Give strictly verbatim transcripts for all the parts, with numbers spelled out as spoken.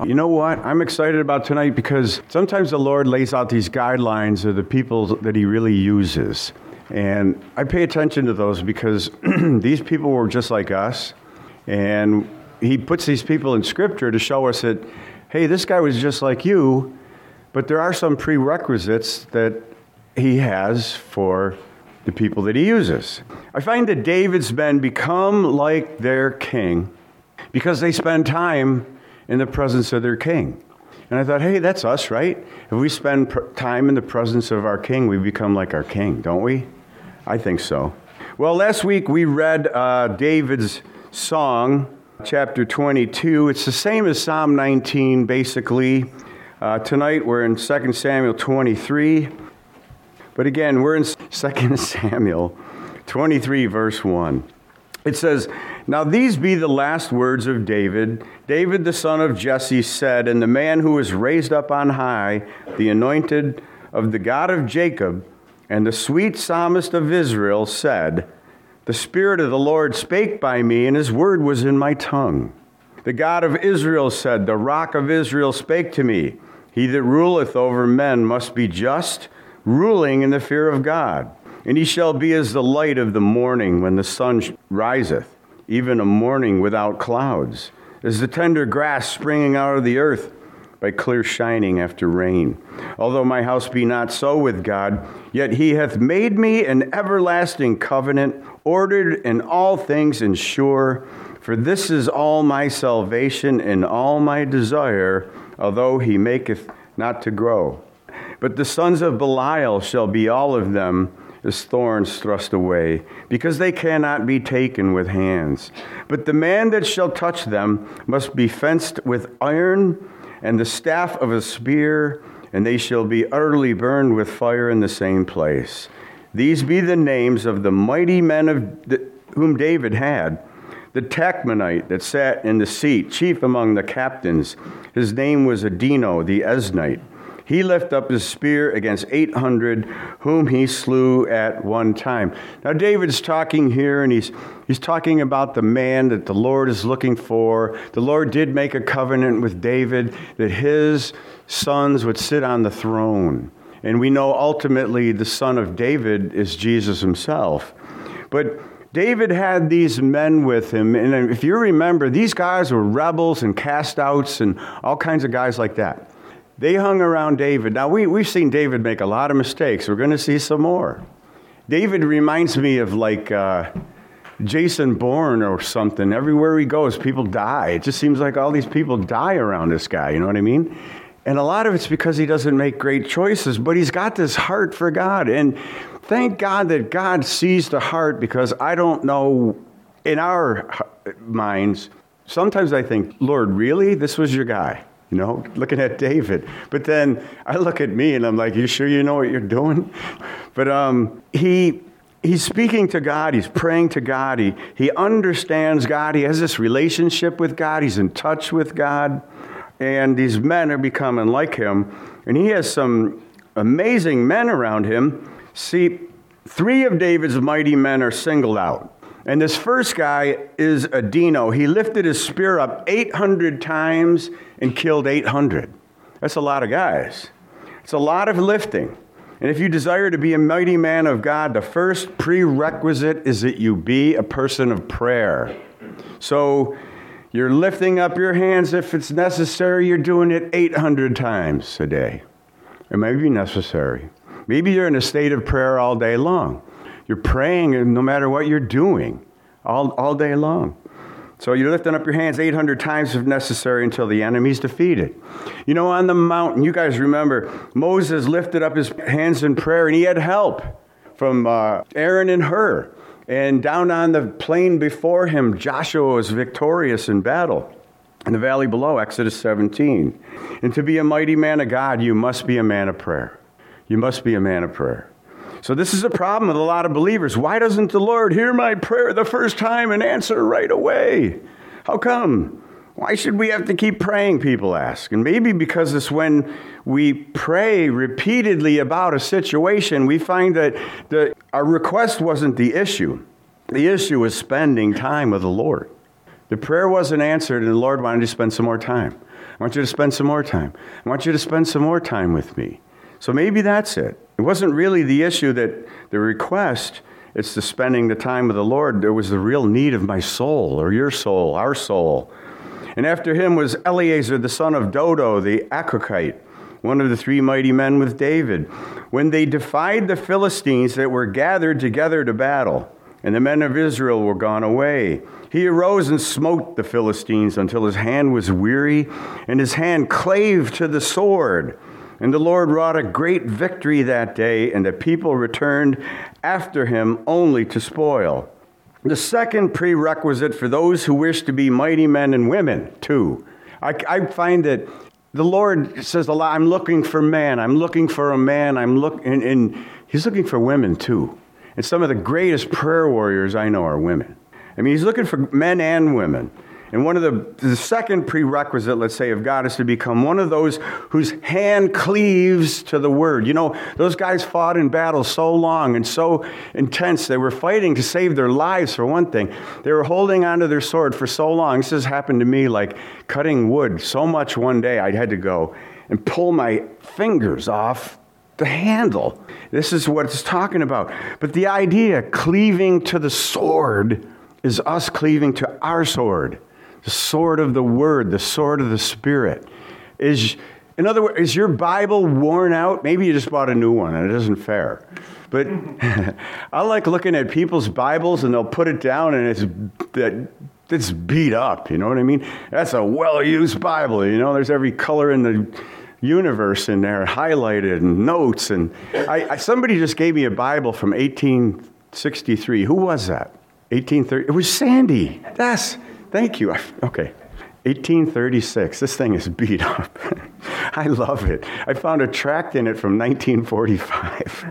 You know what? I'm excited about tonight because sometimes the Lord lays out these guidelines of the people that he really uses. And I pay attention to those because these people were just like us. And he puts these people in Scripture to show us that, hey, this guy was just like you, but there are some prerequisites that he has for the people that he uses. I find that David's men become like their king because they spend time in the presence of their king. And I thought, hey, that's us, right? If we spend pr- time in the presence of our king, we become like our king, don't we? I think so. Well, last week we read uh, David's song, chapter twenty-two. It's the same as Psalm nineteen, basically. Uh, tonight we're in Second Samuel twenty-three. But again, we're in Second Samuel twenty-three, verse one. It says, "Now these be the last words of David. David the son of Jesse said, and the man who was raised up on high, the anointed of the God of Jacob, and the sweet psalmist of Israel said, the Spirit of the Lord spake by me, and his word was in my tongue. The God of Israel said, the rock of Israel spake to me. He that ruleth over men must be just, ruling in the fear of God. And he shall be as the light of the morning when the sun riseth, even a morning without clouds, as the tender grass springing out of the earth by clear shining after rain. Although my house be not so with God, yet he hath made me an everlasting covenant, ordered in all things and sure. For this is all my salvation and all my desire, although he maketh not to grow. But the sons of Belial shall be all of them as thorns thrust away, because they cannot be taken with hands. But the man that shall touch them must be fenced with iron and the staff of a spear, and they shall be utterly burned with fire in the same place. These be the names of the mighty men of the, whom David had. The Tachmonite that sat in the seat, chief among the captains. His name was Adino the Eznite. He lifted up his spear against eight hundred, whom he slew at one time." Now, David's talking here, and he's he's talking about the man that the Lord is looking for. The Lord did make a covenant with David that his sons would sit on the throne. And we know ultimately the son of David is Jesus himself. But David had these men with him, and if you remember, these guys were rebels and cast-outs and all kinds of guys like that. They hung around David. Now, we, we've seen David make a lot of mistakes. We're going to see some more. David reminds me of like uh, Jason Bourne or something. Everywhere he goes, people die. It just seems like all these people die around this guy, you know what I mean? And a lot of it's because he doesn't make great choices, but he's got this heart for God. And thank God that God sees the heart, because I don't know, in our minds, sometimes I think, Lord, really? This was your guy? You know, looking at David. But then I look at me and I'm like, you sure you know what you're doing? But um, he he's speaking to God. He's praying to God. He, he understands God. He has this relationship with God. He's in touch with God. And these men are becoming like him. And he has some amazing men around him. See, three of David's mighty men are singled out. And this first guy is Adino. He lifted his spear up eight hundred times and killed eight hundred. That's a lot of guys. It's a lot of lifting. And if you desire to be a mighty man of God, the first prerequisite is that you be a person of prayer. So you're lifting up your hands if it's necessary. You're doing it eight hundred times a day. It may be necessary. Maybe you're in a state of prayer all day long. You're praying no matter what you're doing, all, all day long. So you're lifting up your hands eight hundred times if necessary until the enemy's defeated. You know, on the mountain, you guys remember, Moses lifted up his hands in prayer, and he had help from uh, Aaron and Hur. And down on the plain before him, Joshua was victorious in battle. In the valley below, Exodus seventeen. And to be a mighty man of God, you must be a man of prayer. You must be a man of prayer. So this is a problem with a lot of believers. Why doesn't the Lord hear my prayer the first time and answer right away? How come? Why should we have to keep praying, people ask. And maybe because it's when we pray repeatedly about a situation, we find that the, our request wasn't the issue. The issue is spending time with the Lord. The prayer wasn't answered, and the Lord wanted to spend some more time. I want you to spend some more time. I want you to spend some more time with me. So maybe that's it. It wasn't really the issue that the request, it's the spending the time with the Lord. There was the real need of my soul, or your soul, our soul. And after him was Eleazar, the son of Dodo, the Akokite, one of the three mighty men with David, when they defied the Philistines that were gathered together to battle, and the men of Israel were gone away. He arose and smote the Philistines until his hand was weary, and his hand clave to the sword. And the Lord wrought a great victory that day, and the people returned after him only to spoil. The second prerequisite for those who wish to be mighty men and women, too. I, I find that the Lord says a lot, I'm looking for man, I'm looking for a man, I'm look, and, and he's looking for women, too. And some of the greatest prayer warriors I know are women. I mean, he's looking for men and women. And one of the, the second prerequisite, let's say, of God is to become one of those whose hand cleaves to the word. You know, those guys fought in battle so long and so intense. They were fighting to save their lives, for one thing. They were holding onto their sword for so long. This has happened to me like cutting wood so much one day I had to go and pull my fingers off the handle. This is what it's talking about. But the idea, cleaving to the sword, is us cleaving to our sword, the sword of the word, the sword of the Spirit. Is, in other words, is your Bible worn out? Maybe you just bought a new one and it isn't fair. But I like looking at people's Bibles and they'll put it down and it's that it's beat up. You know what I mean? That's a well-used Bible. You know, there's every color in the universe in there, highlighted and notes. And I, I, somebody just gave me a Bible from eighteen sixty-three. Who was that? eighteen thirty. It was Sandy. That's, thank you. Okay. eighteen thirty-six. This thing is beat up. I love it. I found a tract in it from nineteen forty-five.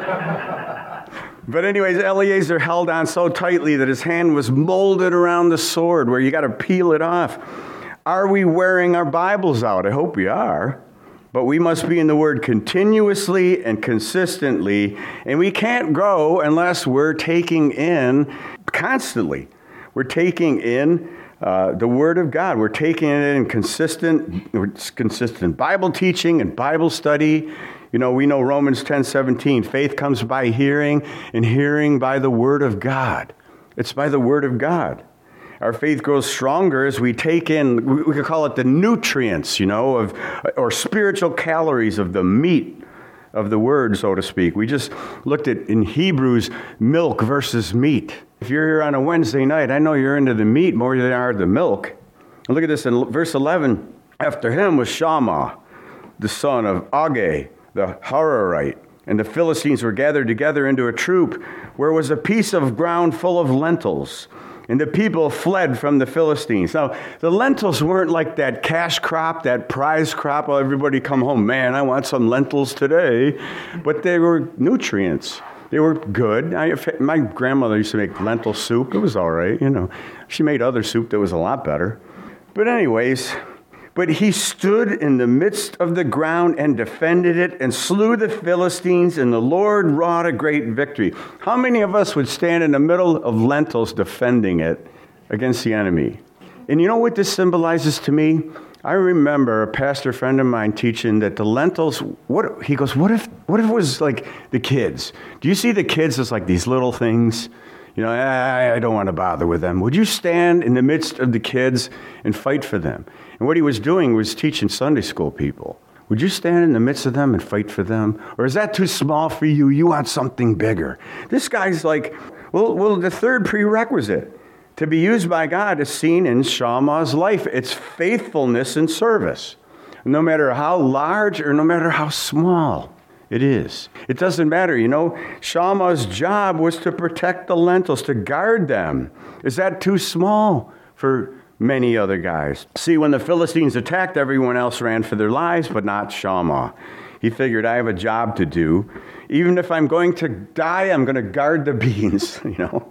But anyways, Eleazar held on so tightly that his hand was molded around the sword where you got to peel it off. Are we wearing our Bibles out? I hope we are. But we must be in the Word continuously and consistently, and we can't grow unless we're taking in constantly. We're taking in uh, the Word of God. We're taking it in consistent, consistent Bible teaching and Bible study. You know, we know Romans ten seventeen, faith comes by hearing, and hearing by the Word of God. It's by the Word of God. Our faith grows stronger as we take in, we could call it the nutrients, you know, of or spiritual calories of the meat of the word, so to speak. We just looked at, in Hebrews, milk versus meat. If you're here on a Wednesday night, I know you're into the meat more than you are the milk. And look at this in verse eleven. After him was Shammah, the son of Agag, the Hararite. And the Philistines were gathered together into a troop, where was a piece of ground full of lentils. And the people fled from the Philistines. Now, the lentils weren't like that cash crop, that prize crop. Oh, everybody come home. Man, I want some lentils today. But they were nutrients. They were good. I, my grandmother used to make lentil soup. It was all right, you know. She made other soup that was a lot better. But anyways, but he stood in the midst of the ground and defended it and slew the Philistines, and the Lord wrought a great victory. How many of us would stand in the middle of lentils defending it against the enemy? And you know what this symbolizes to me? I remember a pastor friend of mine teaching that the lentils, what he goes, what if what if it was like the kids? Do you see the kids as like these little things? You know, I, I don't want to bother with them. Would you stand in the midst of the kids and fight for them? And what he was doing was teaching Sunday school people. Would you stand in the midst of them and fight for them? Or is that too small for you? You want something bigger. This guy's like, well, well, the third prerequisite to be used by God is seen in Shammah's life. It's faithfulness and service. No matter how large or no matter how small it is. It doesn't matter, you know. Shammah's job was to protect the lentils, to guard them. Is that too small for many other guys? See, when the Philistines attacked, everyone else ran for their lives, but not Shammah. He figured, I have a job to do. Even if I'm going to die, I'm going to guard the beans, you know.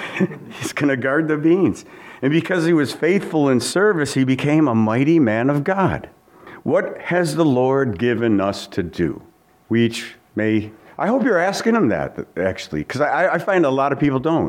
He's going to guard the beans. And because he was faithful in service, he became a mighty man of God. What has the Lord given us to do? We each may, I hope you're asking him that, actually, because I, I find a lot of people don't.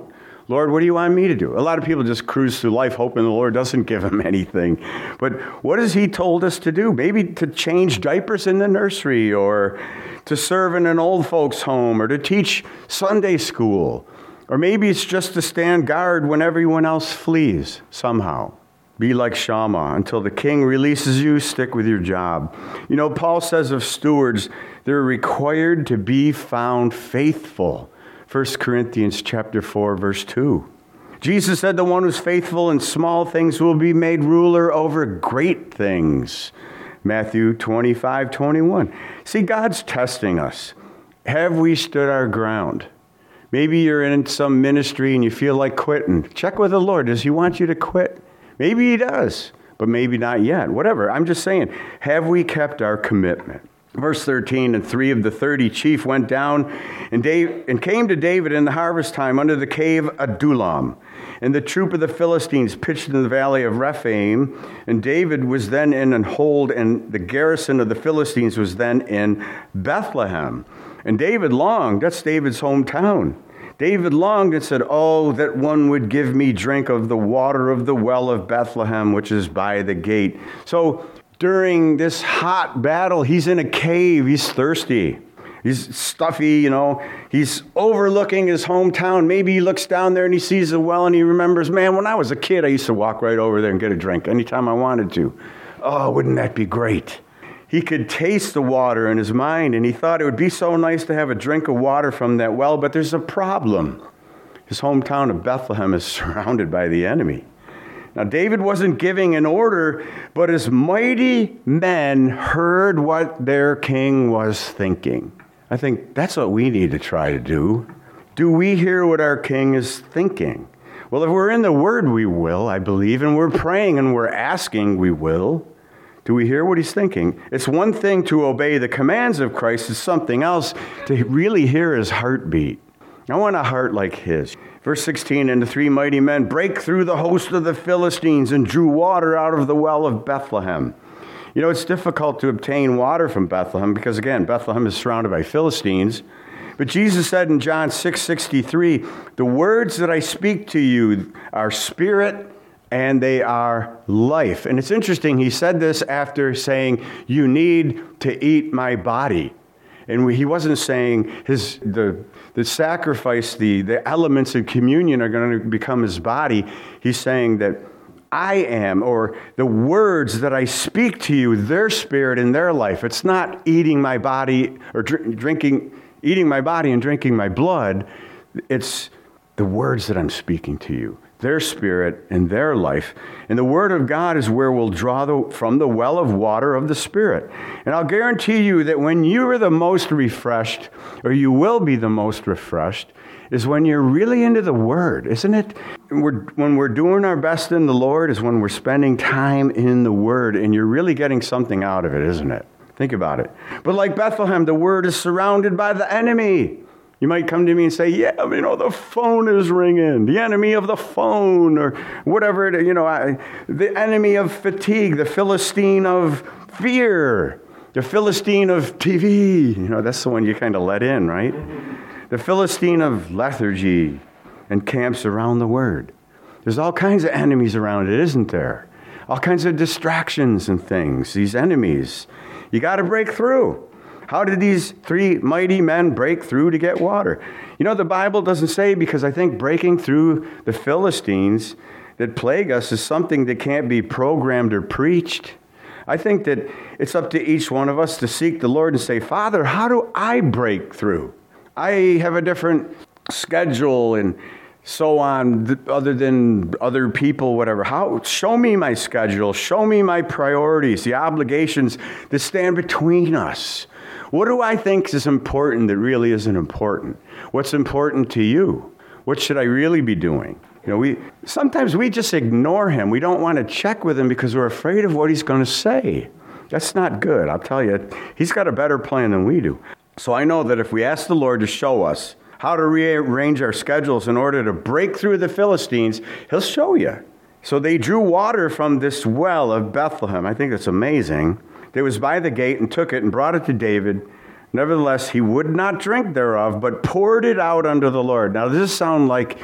Lord, what do you want me to do? A lot of people just cruise through life hoping the Lord doesn't give them anything. But what has he told us to do? Maybe to change diapers in the nursery, or to serve in an old folks' home, or to teach Sunday school. Or maybe it's just to stand guard when everyone else flees somehow. Be like Shammah. Until the king releases you, stick with your job. You know, Paul says of stewards, they're required to be found faithful. First Corinthians chapter four, verse two. Jesus said the one who's faithful in small things will be made ruler over great things. Matthew twenty-five, twenty-one. See, God's testing us. Have we stood our ground? Maybe you're in some ministry and you feel like quitting. Check with the Lord. Does he want you to quit? Maybe he does, but maybe not yet. Whatever. I'm just saying, have we kept our commitment? Verse thirteen, and three of the thirty chief went down and, Dave, and came to David in the harvest time under the cave Adullam. And the troop of the Philistines pitched in the valley of Rephaim. And David was then in an hold, and the garrison of the Philistines was then in Bethlehem. And David longed, that's David's hometown. David longed and said, oh, that one would give me drink of the water of the well of Bethlehem, which is by the gate. So during this hot battle, he's in a cave. He's thirsty. He's stuffy, you know. He's overlooking his hometown. Maybe he looks down there and he sees a well and he remembers, man, when I was a kid, I used to walk right over there and get a drink anytime I wanted to. Oh, wouldn't that be great? He could taste the water in his mind, and he thought it would be so nice to have a drink of water from that well, but there's a problem. His hometown of Bethlehem is surrounded by the enemy. Now, David wasn't giving an order, but his mighty men heard what their king was thinking. I think that's what we need to try to do. Do we hear what our king is thinking? Well, if we're in the Word, we will, I believe, and we're praying and we're asking, we will. Do we hear what he's thinking? It's one thing to obey the commands of Christ. It's something else to really hear his heartbeat. I want a heart like his. Verse sixteen, and the three mighty men break through the host of the Philistines and drew water out of the well of Bethlehem. You know, it's difficult to obtain water from Bethlehem because, again, Bethlehem is surrounded by Philistines. But Jesus said in John six sixty-three, the words that I speak to you are spirit and they are life. And it's interesting, he said this after saying, you need to eat my body. And he wasn't saying his the the sacrifice, the, the elements of communion are going to become his body. He's saying that I am, or the words that I speak to you, their spirit and their life. It's not eating my body or dr- drinking, eating my body and drinking my blood. It's the words that I'm speaking to you, their spirit and their life. And the Word of God is where we'll draw the, from the well of water of the Spirit. And I'll guarantee you that when you are the most refreshed, or you will be the most refreshed, is when you're really into the Word, isn't it? We're, when we're doing our best in the Lord is when we're spending time in the Word, and you're really getting something out of it, isn't it? Think about it. But like Bethlehem, the Word is surrounded by the enemy. You might come to me and say, yeah, you know, the phone is ringing. The enemy of the phone, or whatever, it, you know, I, the enemy of fatigue, the Philistine of fear, the Philistine of T V. You know, that's the one you kind of let in, right? The Philistine of lethargy and camps around the Word. There's all kinds of enemies around it, isn't there? All kinds of distractions and things, these enemies. You got to break through. How did these three mighty men break through to get water? You know, the Bible doesn't say, because I think breaking through the Philistines that plague us is something that can't be programmed or preached. I think that it's up to each one of us to seek the Lord and say, Father, how do I break through? I have a different schedule and so on, other than other people, whatever. How? Show me my schedule. Show me my priorities, the obligations that stand between us. What do I think is important that really isn't important? What's important to you? What should I really be doing? You know, we sometimes we just ignore him. We don't want to check with him because we're afraid of what he's going to say. That's not good. I'll tell you, he's got a better plan than we do. So I know that if we ask the Lord to show us how to rearrange our schedules in order to break through the Philistines, he'll show you. So they drew water from this well of Bethlehem. I think that's amazing. It was by the gate and took it and brought it to David. Nevertheless, he would not drink thereof, but poured it out unto the Lord. Now, does this sound like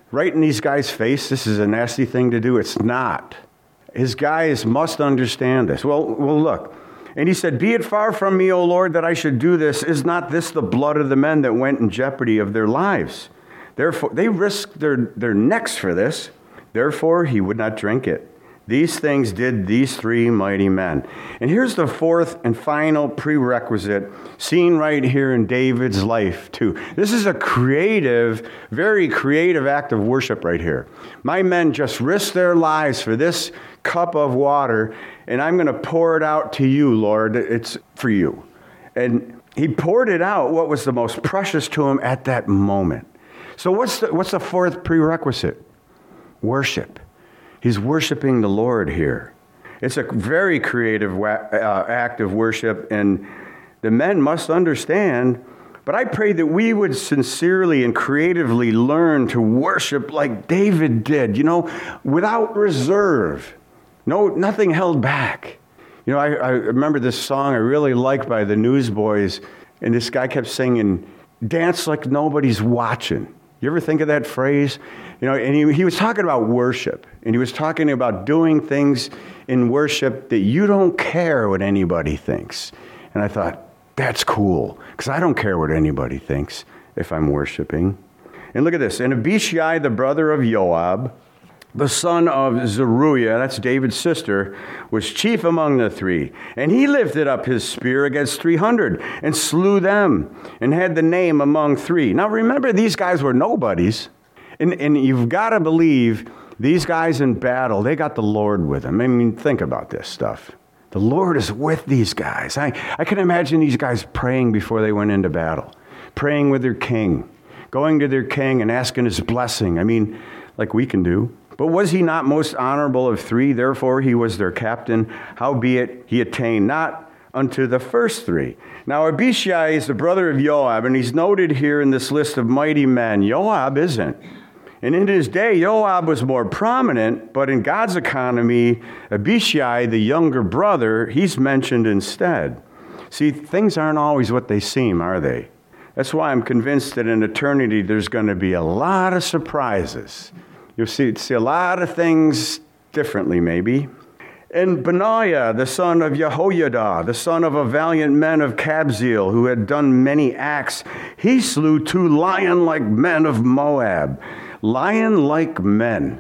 right in these guys' face, this is a nasty thing to do. It's not. His guys must understand this. Well, well, look. And he said, be it far from me, O Lord, that I should do this. Is not this the blood of the men that went in jeopardy of their lives? Therefore, they risked their, their necks for this. Therefore, he would not drink it. These things did these three mighty men. And here's the fourth and final prerequisite seen right here in David's life, too. This is a creative, very creative act of worship right here. My men just risked their lives for this cup of water, and I'm going to pour it out to you, Lord. It's for you. And he poured it out, what was the most precious to him at that moment. So what's the, what's the fourth prerequisite? Worship. He's worshiping the Lord here. It's a very creative wa- uh, act of worship, and the men must understand. But I pray that we would sincerely and creatively learn to worship like David did, you know, without reserve. No, nothing held back. You know, I, I remember this song I really liked by the Newsboys, and this guy kept singing, dance like nobody's watching. You ever think of that phrase? You know, and he, he was talking about worship, and he was talking about doing things in worship that you don't care what anybody thinks. And I thought, that's cool, because I don't care what anybody thinks if I'm worshiping. And look at this. And Abishai, the brother of Joab, the son of Zeruiah, that's David's sister, was chief among the three. And he lifted up his spear against three hundred and slew them and had the name among three. Now remember, these guys were nobodies. And, and you've got to believe these guys in battle, they got the Lord with them. I mean, think about this stuff. The Lord is with these guys. I, I can imagine these guys praying before they went into battle, praying with their king, going to their king and asking his blessing. I mean, like we can do. But was he not most honorable of three? Therefore he was their captain. Howbeit he attained not unto the first three. Now Abishai is the brother of Joab, and he's noted here in this list of mighty men. Joab isn't. And in his day, Joab was more prominent, but in God's economy, Abishai, the younger brother, he's mentioned instead. See, things aren't always what they seem, are they? That's why I'm convinced that in eternity there's going to be a lot of surprises. You'll see, see a lot of things differently, maybe. And Benaiah, the son of Jehoiada, the son of a valiant man of Kabzeel, who had done many acts, he slew two lion-like men of Moab. Lion-like men,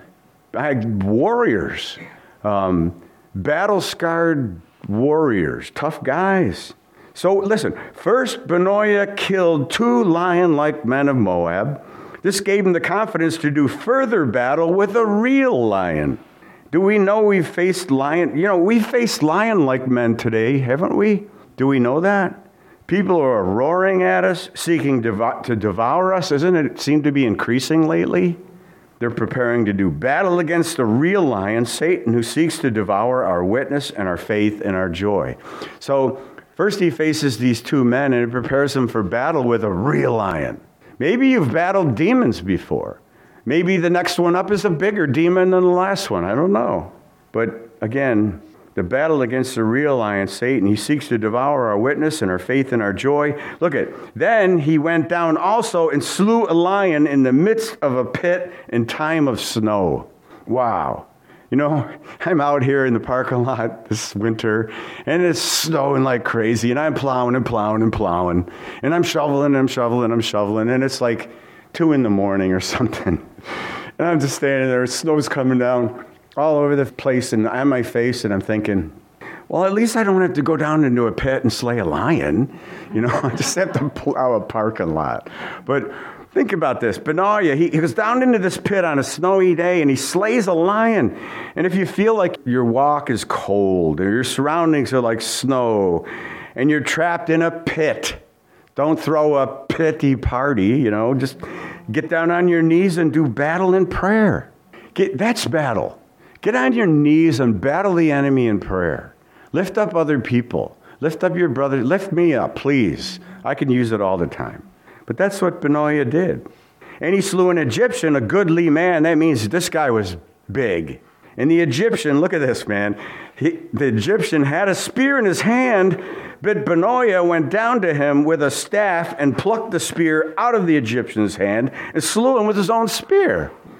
warriors, um, battle-scarred warriors, tough guys. So listen, first Benaiah killed two lion-like men of Moab. This gave him the confidence to do further battle with a real lion. Do we know we've faced lion? You know, we've faced lion-like men today, haven't we? Do we know that? People are roaring at us, seeking devo- to devour us. Doesn't it seem to be increasing lately? They're preparing to do battle against a real lion, Satan, who seeks to devour our witness and our faith and our joy. So first he faces these two men, and it prepares him for battle with a real lion. Maybe you've battled demons before. Maybe the next one up is a bigger demon than the last one. I don't know. But again, the battle against the real lion, Satan, he seeks to devour our witness and our faith and our joy. Look at, then he went down also and slew a lion in the midst of a pit in time of snow. Wow. You know, I'm out here in the parking lot this winter, and it's snowing like crazy, and I'm plowing and plowing and plowing, and I'm shoveling and I'm shoveling and I'm shoveling, and it's like two in the morning or something. And I'm just standing there, snow's coming down all over the place and on my face, and I'm thinking, well, at least I don't have to go down into a pit and slay a lion. You know, I just have to plow a parking lot. But think about this. Benaiah, he, he goes down into this pit on a snowy day, and he slays a lion. And if you feel like your walk is cold, or your surroundings are like snow, and you're trapped in a pit, don't throw a pity party, you know. Just get down on your knees and do battle in prayer. Get, that's battle. Get on your knees and battle the enemy in prayer. Lift up other people. Lift up your brother. Lift me up, please. I can use it all the time. But that's what Benaiah did. And he slew an Egyptian, a goodly man. That means this guy was big. And the Egyptian, look at this, man. He, the Egyptian had a spear in his hand, but Benaiah went down to him with a staff and plucked the spear out of the Egyptian's hand and slew him with his own spear.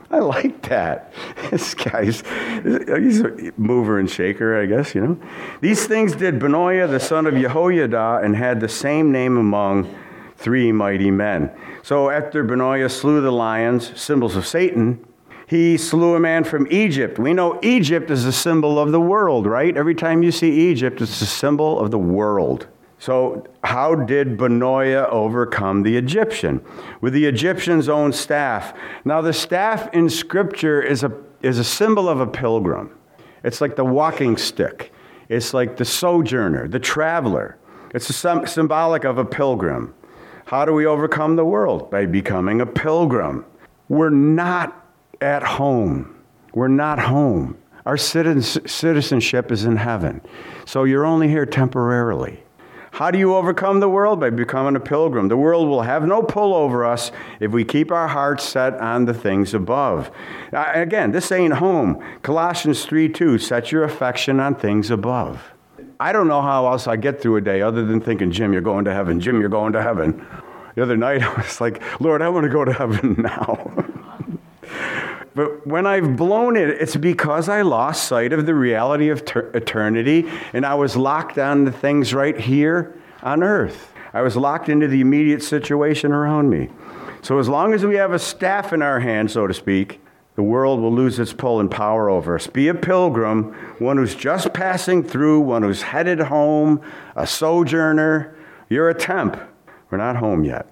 I like that. This guy's, he's a mover and shaker, I guess, you know. These things did Benaiah, the son of Jehoiada, and had the same name among three mighty men. So after Benaiah slew the lions, symbols of Satan, he slew a man from Egypt. We know Egypt is a symbol of the world, right? Every time you see Egypt, it's a symbol of the world. So how did Benaiah overcome the Egyptian? With the Egyptian's own staff. Now the staff in Scripture is a, is a symbol of a pilgrim. It's like the walking stick. It's like the sojourner, the traveler. It's a, symbolic of a pilgrim. How do we overcome the world? By becoming a pilgrim. We're not at home. We're not home. Our citizenship is in heaven. So you're only here temporarily. How do you overcome the world? By becoming a pilgrim. The world will have no pull over us if we keep our hearts set on the things above. Uh, again, this ain't home. Colossians three two, set your affection on things above. I don't know how else I get through a day other than thinking, Jim, you're going to heaven. Jim, you're going to heaven. The other night, I was like, Lord, I want to go to heaven now. But when I've blown it, it's because I lost sight of the reality of ter- eternity, and I was locked on the things right here on earth. I was locked into the immediate situation around me. So as long as we have a staff in our hand, so to speak, the world will lose its pull and power over us. Be a pilgrim, one who's just passing through, one who's headed home, a sojourner. You're a temp. We're not home yet.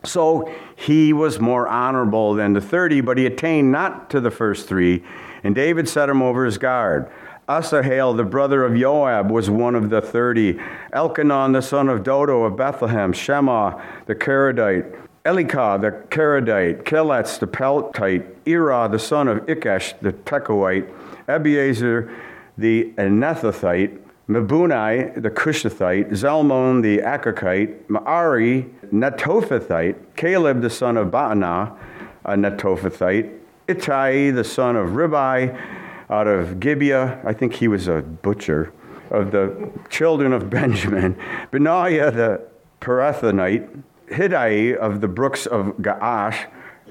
So he was more honorable than the thirty, but he attained not to the first three, and David set him over his guard. Asahel, the brother of Joab, was one of the thirty. Elkanah, the son of Dodo of Bethlehem. Shema, the Keredite. Elikah, the Keredite. Keletz, the Peltite. Erah, the son of Ikesh, the Tekoite. Abiezer, the Anethothite. Mebunai, the Cushathite, Zalmon, the Akakite, Ma'ari, Netophathite, Caleb, the son of Baanah, a Netophathite, Ittai, the son of Ribai, out of Gibeah, I think he was a butcher, of the children of Benjamin, Benaiah, the Pirathonite, Hiddai, of the brooks of Gaash,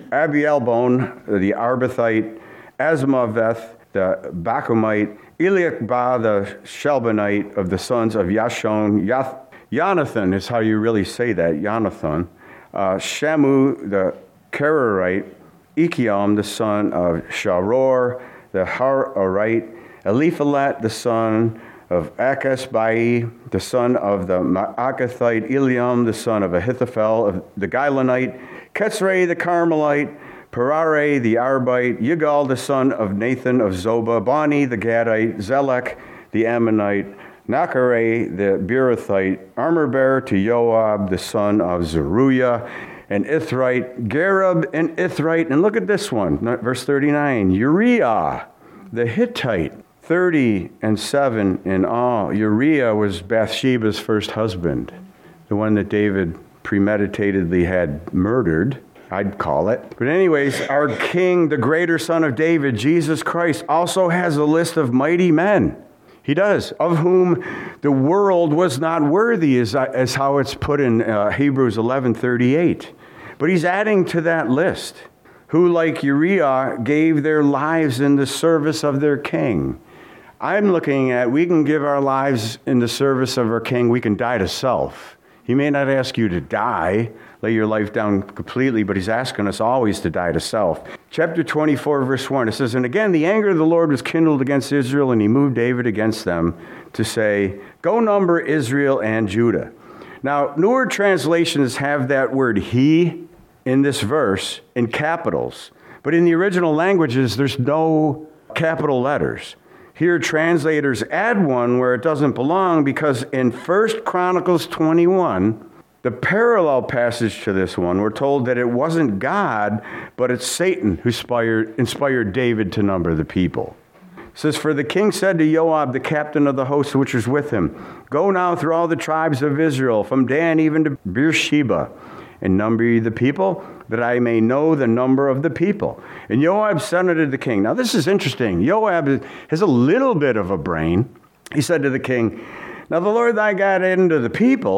Abielbon, the Arbathite, Asmaveth, the Bachumite, Eliakbah, the Shelbanite, of the sons of Yashon. Yath- Jonathan is how you really say that, Jonathan. Uh, Shamu, the Kerarite. Ikiam, the son of Sharor, the Hararite. Eliphalet, the son of Akasbai, the son of the Ma'akathite. Eliam, the son of Ahithophel, of the Gilonite. Ketzray, the Carmelite. Parare, the Arbite, Yigal, the son of Nathan of Zobah, Bani, the Gadite, Zelek, the Ammonite, Nachare, the Beerothite, armor-bearer to Joab, the son of Zeruiah, and Ithrite, Gareb and Ithrite. And look at this one, verse thirty-nine, Uriah, the Hittite, thirty and seven in all. Uriah was Bathsheba's first husband, the one that David premeditatedly had murdered, I'd call it. But anyways, our king, the greater son of David, Jesus Christ, also has a list of mighty men. He does, of whom the world was not worthy, as, as how it's put in uh, Hebrews eleven thirty-eight. But he's adding to that list, who like Uriah gave their lives in the service of their king. I'm looking at, we can give our lives in the service of our king. We can die to self. He may not ask you to die, lay your life down completely, but he's asking us always to die to self. Chapter twenty-four, verse one, it says, and again, the anger of the Lord was kindled against Israel, and he moved David against them to say, go number Israel and Judah. Now, newer translations have that word he in this verse in capitals, but in the original languages, there's no capital letters. Here, translators add one where it doesn't belong, because in First Chronicles twenty-one, the parallel passage to this one, we're told that it wasn't God, but it's Satan who inspired, inspired David to number the people. It says, for the king said to Joab, the captain of the host which was with him, go now through all the tribes of Israel, from Dan even to Beersheba, and number ye the people, that I may know the number of the people. And Joab said unto the king, now this is interesting. Joab has a little bit of a brain. He said to the king, now the Lord thy God added unto the people,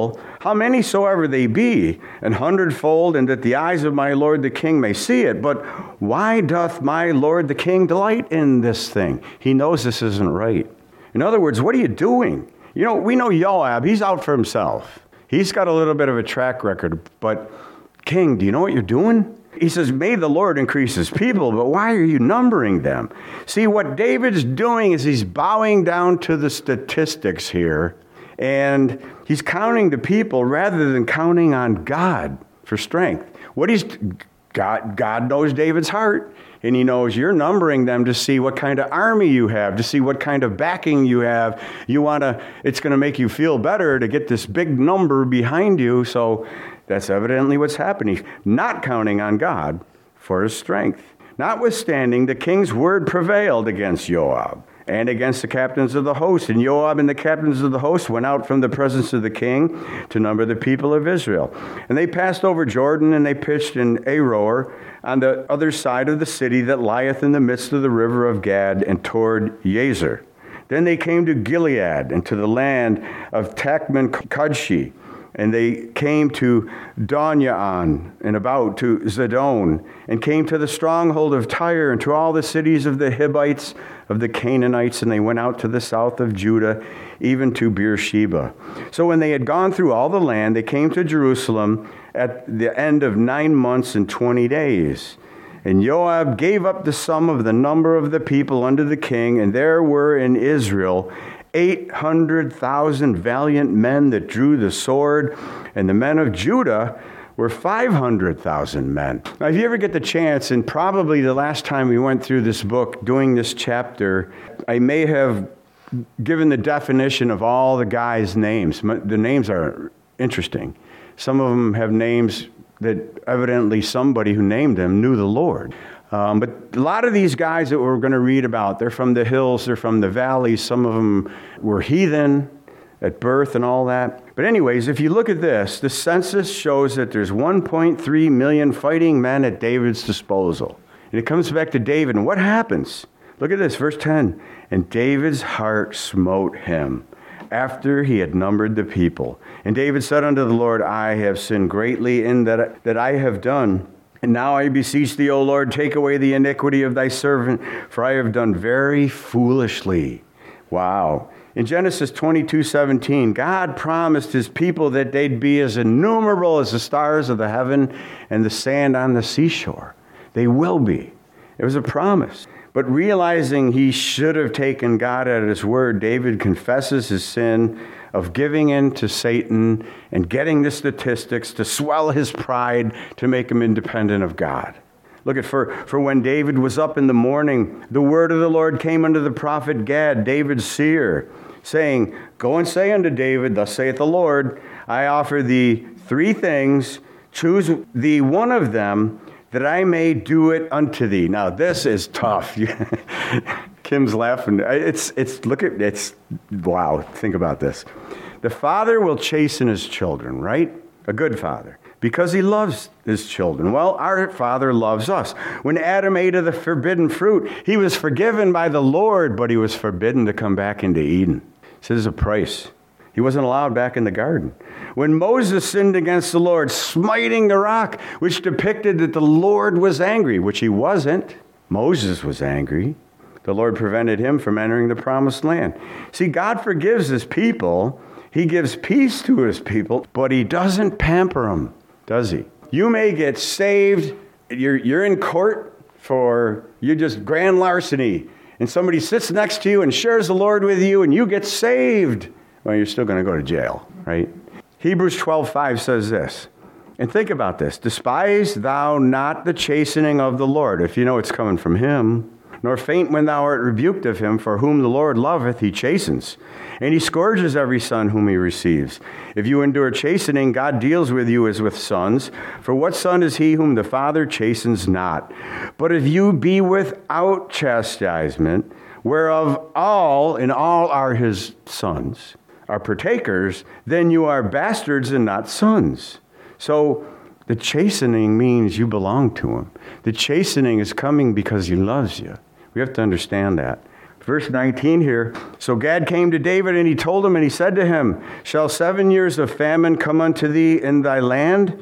how many soever they be, an hundredfold, and that the eyes of my lord the king may see it. But why doth my lord the king delight in this thing? He knows this isn't right. In other words, what are you doing? You know, we know Joab, he's out for himself. He's got a little bit of a track record, but king, do you know what you're doing? He says, may the Lord increase his people, but why are you numbering them? See, what David's doing is he's bowing down to the statistics here, and he's counting the people rather than counting on God for strength. What he's God, God knows David's heart, and he knows you're numbering them to see what kind of army you have, to see what kind of backing you have. You want to, it's going to make you feel better to get this big number behind you, so that's evidently what's happening. Not counting on God for his strength. Notwithstanding, the king's word prevailed against Joab and against the captains of the host. And Joab and the captains of the host went out from the presence of the king to number the people of Israel. And they passed over Jordan, and they pitched in Aroer on the other side of the city that lieth in the midst of the river of Gad, and toward Jazer. Then they came to Gilead, and to the land of Tachman-Kadshi. And they came to Donyaon, and about to Zidon, and came to the stronghold of Tyre, and to all the cities of the Hivites, of the Canaanites, and they went out to the south of Judah, even to Beersheba. So when they had gone through all the land, they came to Jerusalem at the end of nine months and twenty days. And Joab gave up the sum of the number of the people unto the king, and there were in Israel eight hundred thousand valiant men that drew the sword, and the men of Judah were five hundred thousand men. Now, if you ever get the chance, and probably the last time we went through this book, doing this chapter, I may have given the definition of all the guys' names. The names are interesting. Some of them have names that evidently somebody who named them knew the Lord. Um, but a lot of these guys that we're going to read about, they're from the hills, they're from the valleys. Some of them were heathen at birth and all that. But anyways, if you look at this, the census shows that there's one point three million fighting men at David's disposal. And it comes back to David. And what happens? Look at this, verse ten. And David's heart smote him after he had numbered the people. And David said unto the Lord, I have sinned greatly in that, that I have done. And now I beseech thee, O Lord, take away the iniquity of thy servant, for I have done very foolishly. Wow. In Genesis twenty-two seventeen, God promised his people that they'd be as innumerable as the stars of the heaven and the sand on the seashore. They will be. It was a promise. But realizing he should have taken God at his word, David confesses his sin of giving in to Satan and getting the statistics to swell his pride to make him independent of God. Look at, for, for when David was up in the morning, the word of the Lord came unto the prophet Gad, David's seer, saying, Go and say unto David, Thus saith the Lord, I offer thee three things, choose thee one of them, that I may do it unto thee. Now, this is tough. Kim's laughing. It's, it's, look at, it's, wow, think about this. The father will chasten his children, right? A good father, because he loves his children. Well, our Father loves us. When Adam ate of the forbidden fruit, he was forgiven by the Lord, but he was forbidden to come back into Eden. This is a price. He wasn't allowed back in the garden. When Moses sinned against the Lord, smiting the rock, which depicted that the Lord was angry, which he wasn't. Moses was angry. The Lord prevented him from entering the promised land. See, God forgives his people. He gives peace to his people, but he doesn't pamper them, does he? You may get saved. You're, you're in court for, you just grand larceny, and somebody sits next to you and shares the Lord with you, and you get saved. Well, you're still going to go to jail, right? Hebrews twelve five says this, and think about this. Despise thou not the chastening of the Lord, if you know it's coming from him, nor faint when thou art rebuked of him, for whom the Lord loveth, he chastens. And he scourges every son whom he receives. If you endure chastening, God deals with you as with sons. For what son is he whom the Father chastens not? But if you be without chastisement, whereof all, and all are his sons, are partakers, then you are bastards and not sons. So the chastening means you belong to him. The chastening is coming because he loves you. We have to understand that. Verse nineteen here. So Gad came to David, and he told him, and he said to him, shall seven years of famine come unto thee in thy land?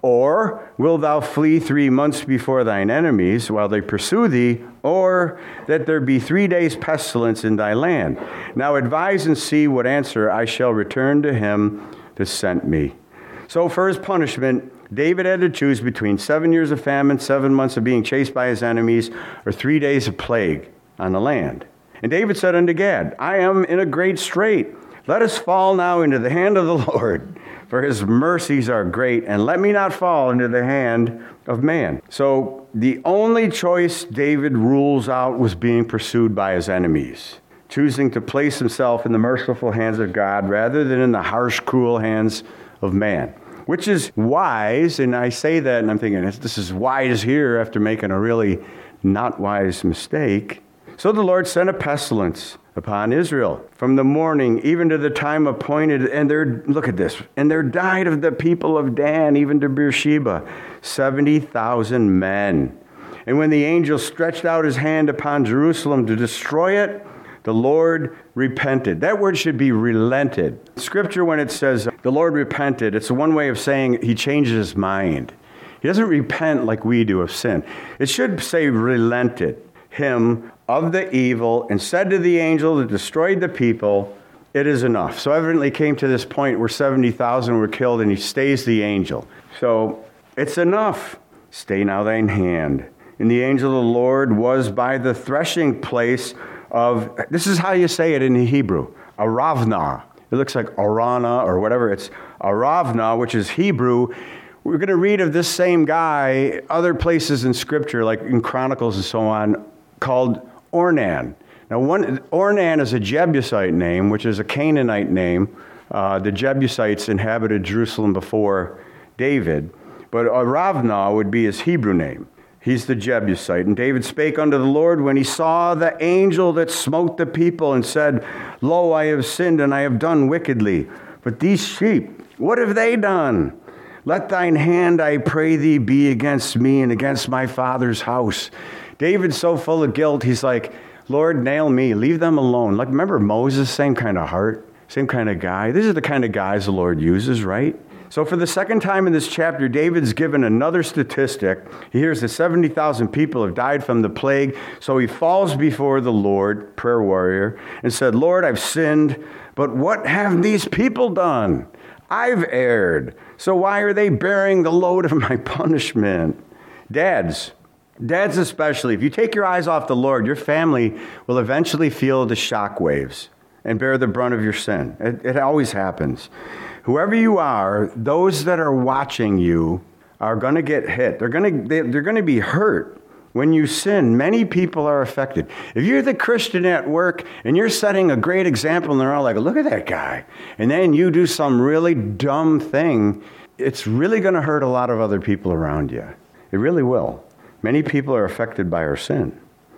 Or wilt thou flee three months before thine enemies while they pursue thee? Or that there be three days pestilence in thy land? Now advise and see what answer I shall return to him that sent me. So for his punishment, David had to choose between seven years of famine, seven months of being chased by his enemies, or three days of plague on the land. And David said unto Gad, I am in a great strait. Let us fall now into the hand of the Lord, for his mercies are great, and let me not fall into the hand of man. So the only choice David rules out was being pursued by his enemies, choosing to place himself in the merciful hands of God rather than in the harsh, cruel hands of man, which is wise. And I say that, and I'm thinking, this is wise here after making a really not wise mistake. So the Lord sent a pestilence upon Israel from the morning even to the time appointed. And there, look at this, and there died of the people of Dan, even to Beersheba, seventy thousand men. And when the angel stretched out his hand upon Jerusalem to destroy it, the Lord repented. That word should be relented. Scripture, when it says the Lord repented, it's one way of saying he changes his mind. He doesn't repent like we do of sin. It should say relented him of the evil, and said to the angel that destroyed the people, it is enough. So evidently came to this point where seventy thousand were killed, and he stays the angel. So it's enough. Stay now thine hand. And the angel of the Lord was by the threshing place of, this is how you say it in Hebrew, Aravna. It looks like Arana or whatever. It's Aravna, which is Hebrew. We're going to read of this same guy other places in Scripture, like in Chronicles and so on, called Ornan. Now, one, Ornan is a Jebusite name, which is a Canaanite name. Uh, the Jebusites inhabited Jerusalem before David. But Aravna would be his Hebrew name. He's the Jebusite. And David spake unto the Lord when he saw the angel that smote the people, and said, Lo, I have sinned, and I have done wickedly. But these sheep, what have they done? Let thine hand, I pray thee, be against me and against my father's house. David's so full of guilt, he's like, Lord, nail me, leave them alone. Like, remember Moses, same kind of heart, same kind of guy. These are the kind of guys the Lord uses, right? So for the second time in this chapter, David's given another statistic. He hears that seventy thousand people have died from the plague. So he falls before the Lord, prayer warrior, and said, Lord, I've sinned, but what have these people done? I've erred. So why are they bearing the load of my punishment? Dads, dads especially, if you take your eyes off the Lord, your family will eventually feel the shock waves and bear the brunt of your sin. It, it always happens. Whoever you are, those that are watching you are going to get hit. They're going to they, they're going to be hurt. When you sin, many people are affected. If you're the Christian at work and you're setting a great example and they're all like, look at that guy, and then you do some really dumb thing, it's really going to hurt a lot of other people around you. It really will. Many people are affected by our sin.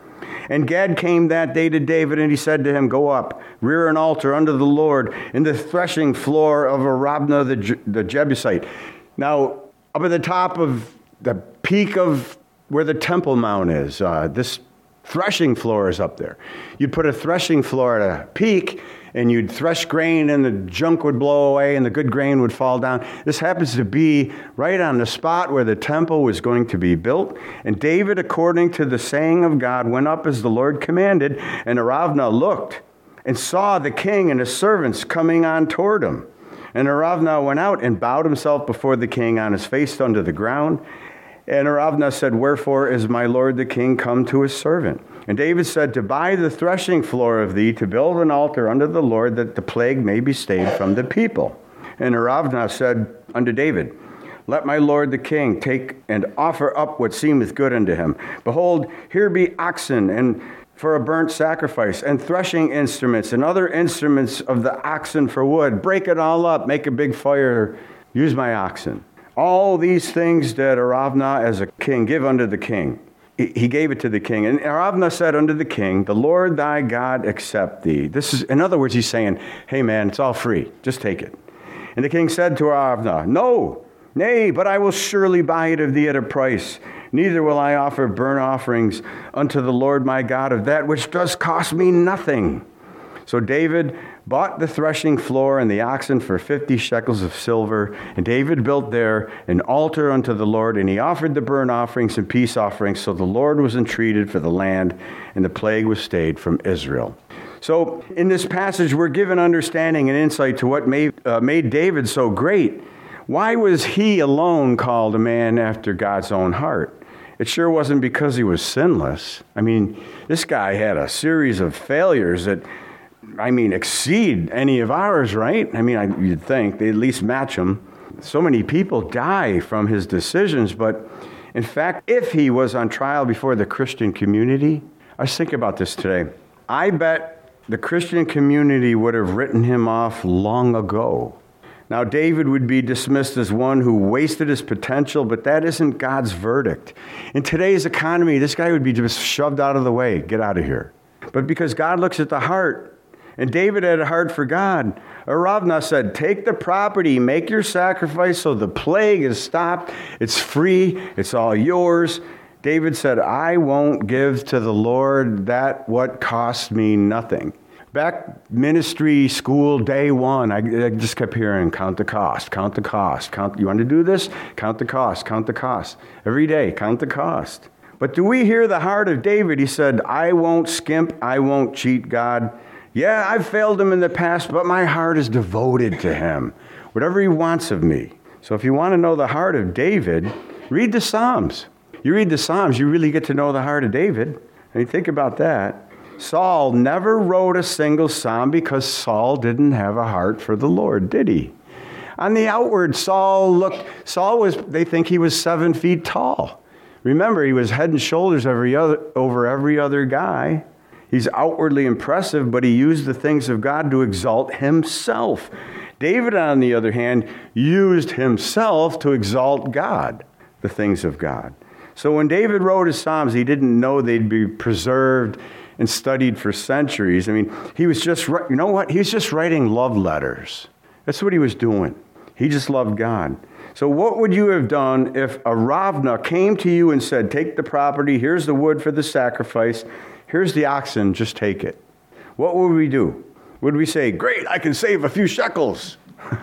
And Gad came that day to David, and he said to him, Go up, rear an altar unto the Lord in the threshing floor of Arabna the, Je- the Jebusite. Now, up at the top of the peak of where the Temple Mount is, uh, this threshing floor is up there. You'd put a threshing floor at a peak, and you'd thresh grain, and the junk would blow away, and the good grain would fall down. This happens to be right on the spot where the temple was going to be built. And David, according to the saying of God, went up as the Lord commanded, and Araunah looked and saw the king and his servants coming on toward him. And Araunah went out and bowed himself before the king on his face unto the ground. And Araunah said, Wherefore is my lord the king come to his servant? And David said, To buy the threshing floor of thee, to build an altar unto the Lord, that the plague may be stayed from the people. And Araunah said unto David, Let my lord the king take and offer up what seemeth good unto him. Behold, here be oxen, and for a burnt sacrifice, and threshing instruments, and other instruments of the oxen for wood. Break it all up, make a big fire, use my oxen. All these things did Araunah as a king give unto the king. He gave it to the king. And Araunah said unto the king, The Lord thy God accept thee. This is, in other words, he's saying, Hey man, it's all free. Just take it. And the king said to Araunah, No, nay, but I will surely buy it of thee at a price. Neither will I offer burnt offerings unto the Lord my God of that which does cost me nothing. So David bought the threshing floor and the oxen for fifty shekels of silver. And David built there an altar unto the Lord, and he offered the burnt offerings and peace offerings. So the Lord was entreated for the land, and the plague was stayed from Israel. So in this passage, we're given understanding and insight to what made, uh, made David so great. Why was he alone called a man after God's own heart? It sure wasn't because he was sinless. I mean, this guy had a series of failures that, I mean, exceed any of ours, right? I mean, I, you'd think they at least match him. So many people die from his decisions, but in fact, if he was on trial before the Christian community, I was thinking about this today. I bet the Christian community would have written him off long ago. Now, David would be dismissed as one who wasted his potential, but that isn't God's verdict. In today's economy, this guy would be just shoved out of the way. Get out of here. But because God looks at the heart, and David had a heart for God, Araunah said, take the property, make your sacrifice so the plague is stopped. It's free. It's all yours. David said, I won't give to the Lord that what cost me nothing. Back ministry school day one, I, I just kept hearing, count the cost, count the cost. Count. You want to do this? Count the cost, count the cost. Every day, count the cost. But do we hear the heart of David? He said, I won't skimp, I won't cheat God. Yeah, I've failed him in the past, but my heart is devoted to him. Whatever he wants of me. So if you want to know the heart of David, read the Psalms. You read the Psalms, you really get to know the heart of David. And you think about that. Saul never wrote a single psalm because Saul didn't have a heart for the Lord, did he? On the outward, Saul looked, Saul was, they think he was seven feet tall. Remember, he was head and shoulders every other, over every other guy. He's outwardly impressive, but he used the things of God to exalt himself. David, on the other hand, used himself to exalt God, the things of God. So when David wrote his Psalms, he didn't know they'd be preserved and studied for centuries. I mean, he was just, you know what? He was just writing love letters. That's what he was doing. He just loved God. So what would you have done if Araunah came to you and said, take the property, here's the wood for the sacrifice, here's the oxen, just take it? What would we do? Would we say, great, I can save a few shekels?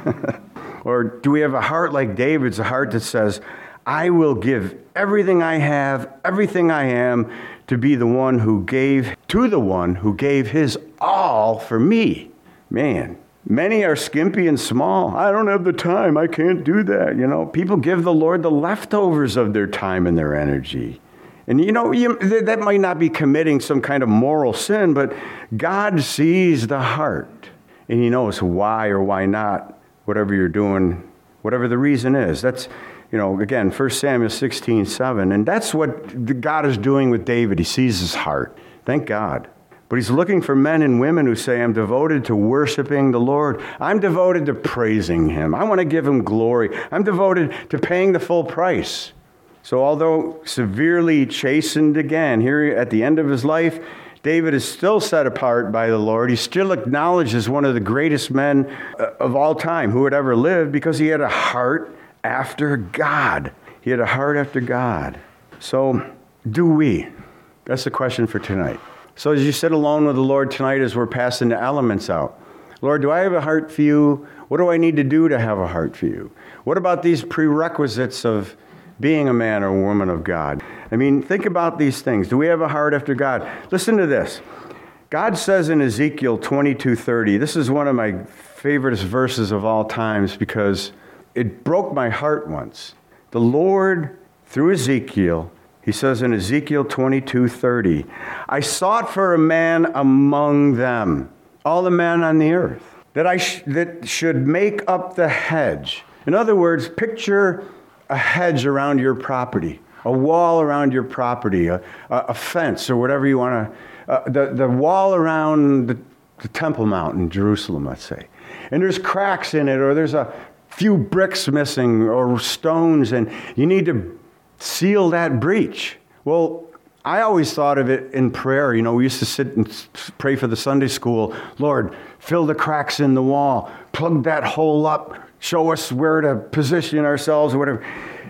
Or do we have a heart like David's, a heart that says, I will give everything I have, everything I am, to be the one who gave, to the one who gave his all for me. Man, many are skimpy and small. I don't have the time. I can't do that. You know, people give the Lord the leftovers of their time and their energy. And you know, you, that might not be committing some kind of moral sin, but God sees the heart. And he knows why or why not, whatever you're doing, whatever the reason is. That's, you know, again, First Samuel sixteen seven. And that's what God is doing with David. He sees his heart. Thank God. But he's looking for men and women who say, I'm devoted to worshiping the Lord. I'm devoted to praising him. I want to give him glory. I'm devoted to paying the full price. So although severely chastened again, here at the end of his life, David is still set apart by the Lord. He's still acknowledged as one of the greatest men of all time who had ever lived because he had a heart after God. He had a heart after God. So do we? That's the question for tonight. So as you sit alone with the Lord tonight as we're passing the elements out, Lord, do I have a heart for you? What do I need to do to have a heart for you? What about these prerequisites of being a man or woman of God? I mean, think about these things. Do we have a heart after God? Listen to this. God says in Ezekiel twenty-two thirty, this is one of my favorite verses of all times because it broke my heart once. The Lord, through Ezekiel, he says in Ezekiel twenty-two thirty, I sought for a man among them, all the men on the earth, that I sh- that should make up the hedge. In other words, picture a hedge around your property, a wall around your property, a, a, a fence or whatever you want to, uh, the, the wall around the, the Temple Mount in Jerusalem, let's say. And there's cracks in it, or there's a few bricks missing or stones, and you need to seal that breach. Well, I always thought of it in prayer. You know, we used to sit and pray for the Sunday school. Lord, fill the cracks in the wall, plug that hole up, show us where to position ourselves or whatever.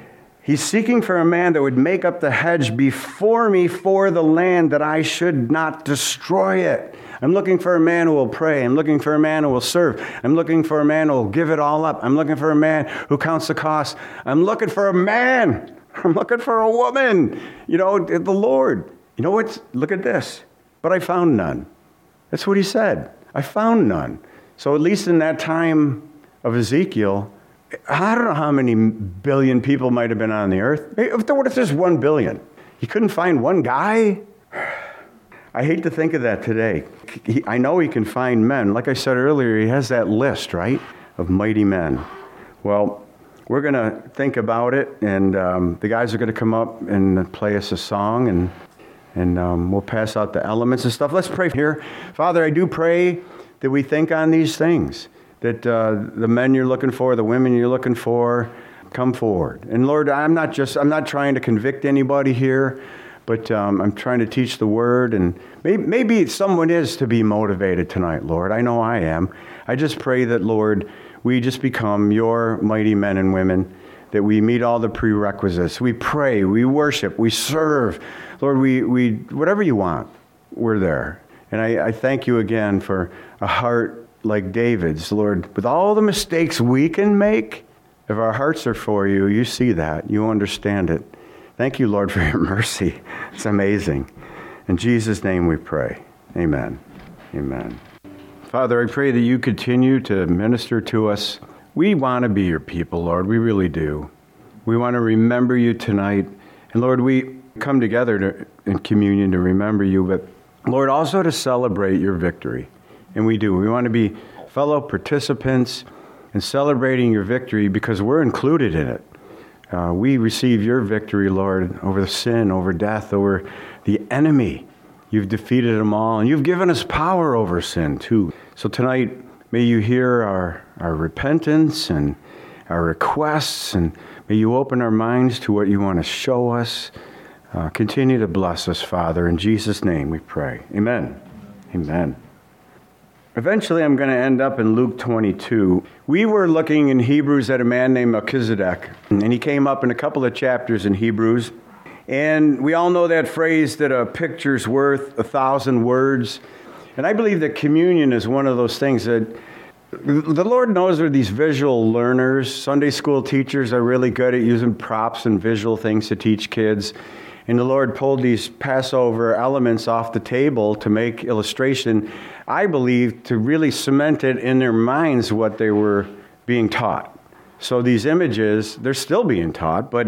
He's seeking for a man that would make up the hedge before me for the land, that I should not destroy it. I'm looking for a man who will pray. I'm looking for a man who will serve. I'm looking for a man who will give it all up. I'm looking for a man who counts the cost. I'm looking for a man. I'm looking for a woman. You know, the Lord. You know what? Look at this. But I found none. That's what he said. I found none. So at least in that time of Ezekiel, I don't know how many billion people might have been on the earth. What if there's one billion? He couldn't find one guy? I hate to think of that today. He, I know he can find men. Like I said earlier, he has that list, right, of mighty men. Well, we're going to think about it, and um, the guys are going to come up and play us a song, and and um, we'll pass out the elements and stuff. Let's pray here. Father, I do pray that we think on these things, that uh, the men you're looking for, the women you're looking for, come forward. And Lord, I'm not just, I'm not trying to convict anybody here, but um, I'm trying to teach the word, and maybe, maybe someone is to be motivated tonight, Lord. I know I am. I just pray that, Lord, we just become your mighty men and women, that we meet all the prerequisites. We pray, we worship, we serve. Lord, we, we whatever you want, we're there. And I, I thank you again for a heart like David's, Lord. With all the mistakes we can make, if our hearts are for you, you see that, you understand it. Thank you, Lord, for your mercy. It's amazing. In Jesus' name we pray. Amen. Amen. Father, I pray that you continue to minister to us. We want to be your people, Lord. We really do. We want to remember you tonight. And Lord, we come together to, in communion to remember you, but Lord, also to celebrate your victory. And we do. We want to be fellow participants in celebrating your victory because we're included in it. Uh, we receive your victory, Lord, over the sin, over death, over the enemy. You've defeated them all, and you've given us power over sin, too. So tonight, may you hear our, our repentance and our requests, and may you open our minds to what you want to show us. Uh, continue to bless us, Father. In Jesus' name we pray. Amen. Amen. Eventually, I'm going to end up in Luke twenty-two. We were looking in Hebrews at a man named Melchizedek, and he came up in a couple of chapters in Hebrews. And we all know that phrase that a picture's worth a thousand words. And I believe that communion is one of those things that the Lord knows we're these visual learners. Sunday school teachers are really good at using props and visual things to teach kids. And the Lord pulled these Passover elements off the table to make illustration, I believe, to really cement it in their minds what they were being taught. So these images, they're still being taught, but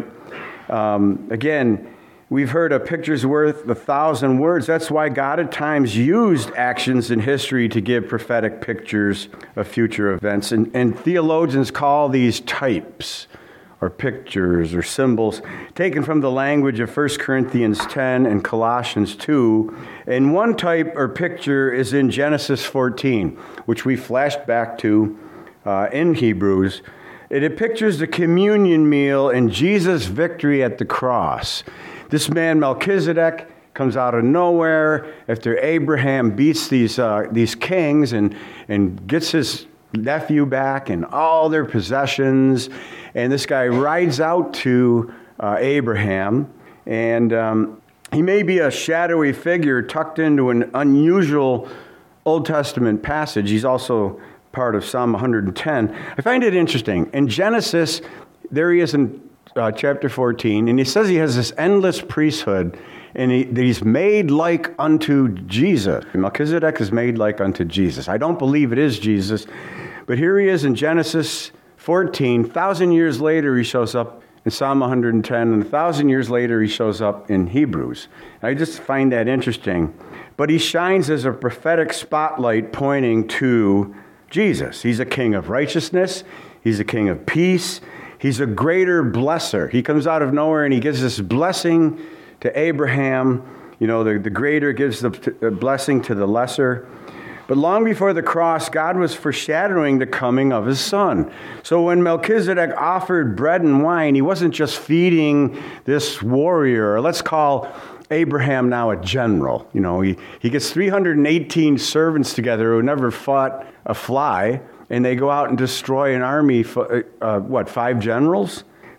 um, again, we've heard a picture's worth a thousand words. That's why God at times used actions in history to give prophetic pictures of future events. And, and theologians call these types, or pictures, or symbols, taken from the language of First Corinthians ten and Colossians two. And one type or picture is in Genesis fourteen, which we flashed back to uh, in Hebrews. It pictures the communion meal and Jesus' victory at the cross. This man, Melchizedek, comes out of nowhere after Abraham beats these uh, these kings and, and gets his nephew back and all their possessions. And this guy rides out to uh, Abraham, and um, he may be a shadowy figure tucked into an unusual Old Testament passage. He's also part of Psalm one hundred ten. I find it interesting. In Genesis, there he is in uh, chapter fourteen, and he says he has this endless priesthood, and he, that he's made like unto Jesus. Melchizedek is made like unto Jesus. I don't believe it is Jesus, but here he is in Genesis fourteen. A thousand years later, he shows up in Psalm one hundred ten, and a thousand years later, he shows up in Hebrews. I just find that interesting. But he shines as a prophetic spotlight pointing to Jesus. He's a king of righteousness. He's a king of peace. He's a greater blesser. He comes out of nowhere and he gives this blessing to Abraham. You know, the, the greater gives the, the blessing to the lesser. But long before the cross, God was foreshadowing the coming of his son. So when Melchizedek offered bread and wine, he wasn't just feeding this warrior, or let's call Abraham now a general. You know, he, he gets three hundred eighteen servants together who never fought a fly, and they go out and destroy an army, for, uh, what, five generals?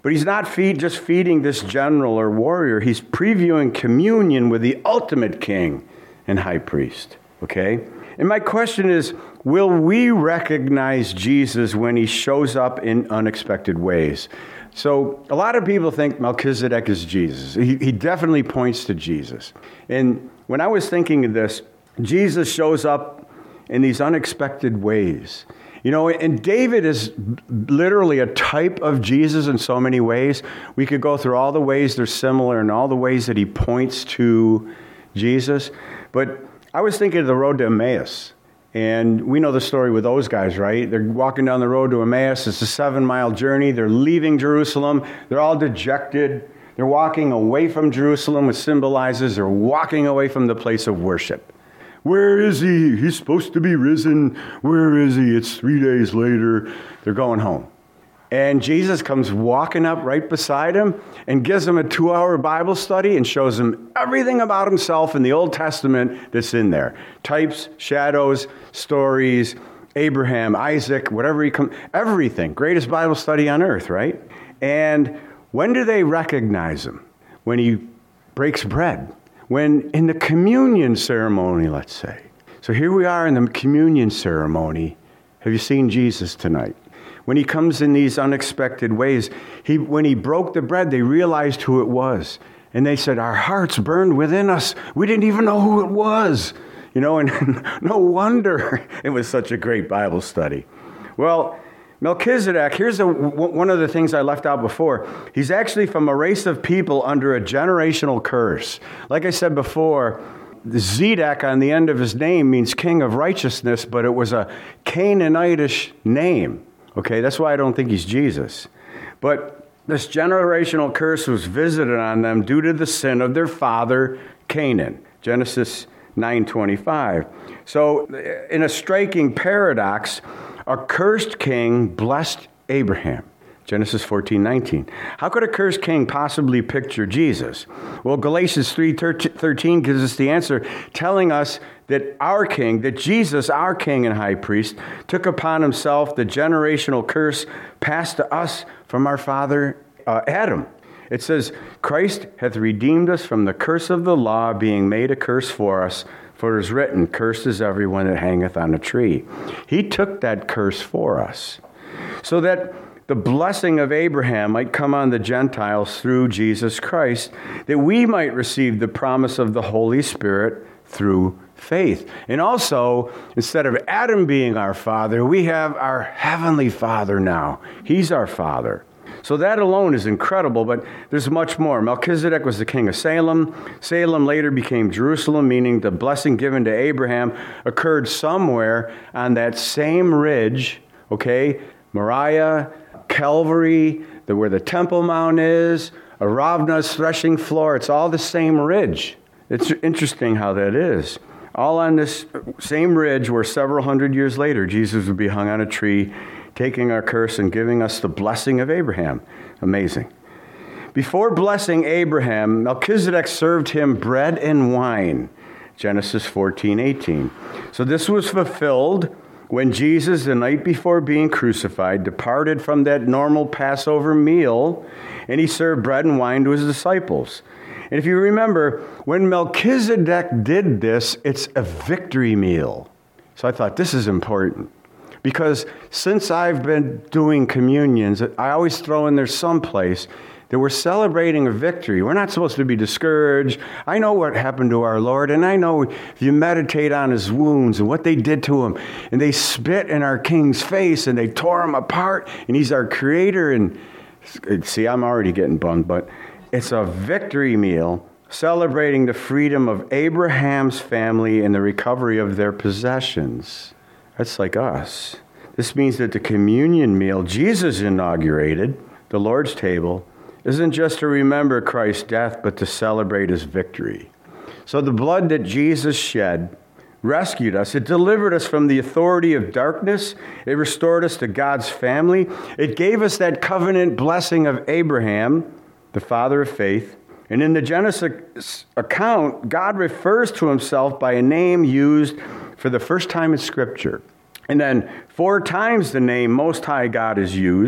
But he's not feed, just feeding this general or warrior. He's previewing communion with the ultimate king and high priest, okay? And my question is, will we recognize Jesus when he shows up in unexpected ways? So a lot of people think Melchizedek is Jesus. He, he definitely points to Jesus. And when I was thinking of this, Jesus shows up in these unexpected ways. You know, and David is literally a type of Jesus in so many ways. We could go through all the ways they're similar and all the ways that he points to Jesus. But I was thinking of the road to Emmaus. And we know the story with those guys, right? They're walking down the road to Emmaus. It's a seven-mile journey. They're leaving Jerusalem. They're all dejected. They're walking away from Jerusalem, which symbolizes they're walking away from the place of worship. Where is he? He's supposed to be risen. Where is he? It's three days later. They're going home. And Jesus comes walking up right beside him and gives him a two-hour Bible study and shows him everything about himself in the Old Testament that's in there. Types, shadows, stories, Abraham, Isaac, whatever he comes, everything. Greatest Bible study on earth, right? And when do they recognize him? When he breaks bread. When in the communion ceremony, let's say. So here we are in the communion ceremony. Have you seen Jesus tonight? When he comes in these unexpected ways, he, when he broke the bread, they realized who it was. And they said, our hearts burned within us. We didn't even know who it was. You know, and no wonder it was such a great Bible study. Well, Melchizedek, here's a, one of the things I left out before. He's actually from a race of people under a generational curse. Like I said before, the Zedek on the end of his name means king of righteousness, but it was a Canaanitish name. Okay, that's why I don't think he's Jesus. But this generational curse was visited on them due to the sin of their father, Canaan. Genesis nine twenty-five. So in a striking paradox, a cursed king blessed Abraham. Genesis fourteen nineteen. How could a cursed king possibly picture Jesus? Well, Galatians three thirteen gives us the answer, telling us that our king, that Jesus, our king and high priest, took upon himself the generational curse passed to us from our father uh, Adam. It says, Christ hath redeemed us from the curse of the law, being made a curse for us. For it is written, cursed is everyone that hangeth on a tree. He took that curse for us, so that the blessing of Abraham might come on the Gentiles through Jesus Christ, that we might receive the promise of the Holy Spirit through faith. And also, instead of Adam being our father, we have our heavenly Father now. He's our Father. So that alone is incredible, but there's much more. Melchizedek was the king of Salem. Salem later became Jerusalem, meaning the blessing given to Abraham occurred somewhere on that same ridge, okay? Moriah, Calvary, the, where the Temple Mount is, Aravna's threshing floor, it's all the same ridge. It's interesting how that is. All on this same ridge where several hundred years later, Jesus would be hung on a tree, taking our curse and giving us the blessing of Abraham. Amazing. Before blessing Abraham, Melchizedek served him bread and wine. Genesis fourteen eighteen. So this was fulfilled when Jesus, the night before being crucified, departed from that normal Passover meal, and he served bread and wine to his disciples. And if you remember, when Melchizedek did this, it's a victory meal. So I thought, this is important. Because since I've been doing communions, I always throw in there someplace that we're celebrating a victory. We're not supposed to be discouraged. I know what happened to our Lord, and I know if you meditate on his wounds and what they did to him, and they spit in our King's face, and they tore him apart, and he's our creator. And see, I'm already getting bummed, but it's a victory meal celebrating the freedom of Abraham's family and the recovery of their possessions. That's like us. This means that the communion meal Jesus inaugurated, the Lord's table, isn't just to remember Christ's death, but to celebrate his victory. So the blood that Jesus shed rescued us. It delivered us from the authority of darkness. It restored us to God's family. It gave us that covenant blessing of Abraham, the father of faith. And in the Genesis account, God refers to himself by a name used for the first time in Scripture. And then four times the name Most High God is used.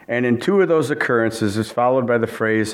And in two of those occurrences is followed by the phrase,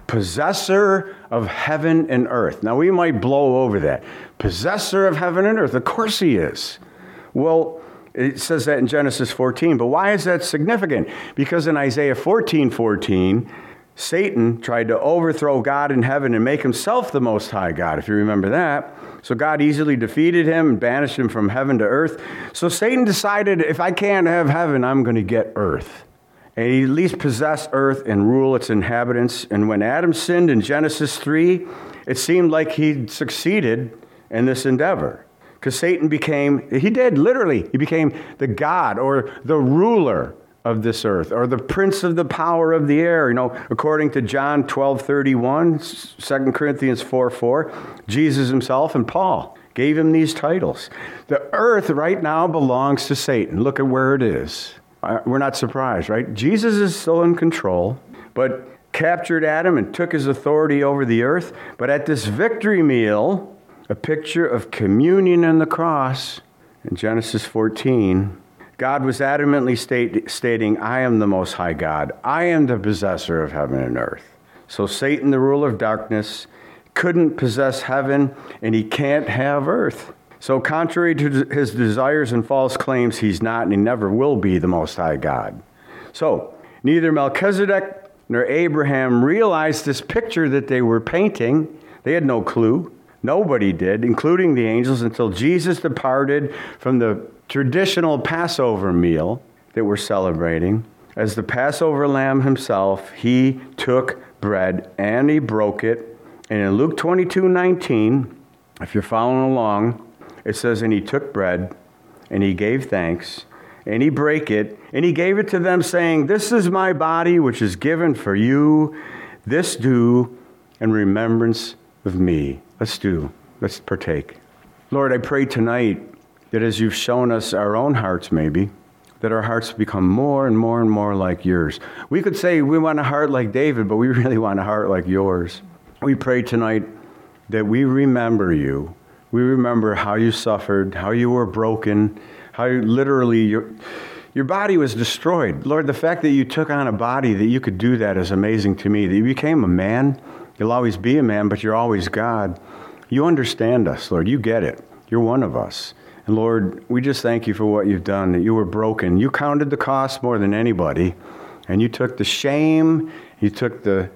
possessor of heaven and earth. Now, we might blow over that. Possessor of heaven and earth. Of course he is. Well, it says that in Genesis fourteen. But why is that significant? Because in Isaiah fourteen fourteen, Satan tried to overthrow God in heaven and make himself the Most High God, if you remember that. So God easily defeated him and banished him from heaven to earth. So Satan decided, if I can't have heaven, I'm going to get earth. And he at least possess earth and rule its inhabitants. And when Adam sinned in Genesis three, it seemed like he succeeded in this endeavor. Because Satan became, he did, literally, he became the God or the ruler of this earth, or the prince of the power of the air. You know, according to John twelve thirty-one, Second Corinthians four four, Jesus himself and Paul gave him these titles. The earth right now belongs to Satan. Look at where it is. We're not surprised, right? Jesus is still in control, but captured Adam and took his authority over the earth. But at this victory meal, a picture of communion and the cross in Genesis fourteen, God was adamantly state, stating, I am the Most High God. I am the possessor of heaven and earth. So Satan, the ruler of darkness, couldn't possess heaven, and he can't have earth. So contrary to his desires and false claims, he's not and he never will be the Most High God. So neither Melchizedek nor Abraham realized this picture that they were painting. They had no clue. Nobody did, including the angels, until Jesus departed from the traditional Passover meal that we're celebrating. As the Passover lamb himself, he took bread and he broke it. And in Luke twenty-two nineteen, if you're following along, it says, and he took bread and he gave thanks and he brake it and he gave it to them saying, this is my body which is given for you. This do in remembrance of me. Let's do. Let's partake. Lord, I pray tonight that as you've shown us our own hearts maybe, that our hearts become more and more and more like yours. We could say we want a heart like David, but we really want a heart like yours. We pray tonight that we remember you. We remember how you suffered, how you were broken, how you, literally your, your body was destroyed. Lord, the fact that you took on a body, that you could do that is amazing to me. That you became a man. You'll always be a man, but you're always God. You understand us, Lord. You get it. You're one of us. And Lord, we just thank you for what you've done, that you were broken. You counted the cost more than anybody, and you took the shame, you took the,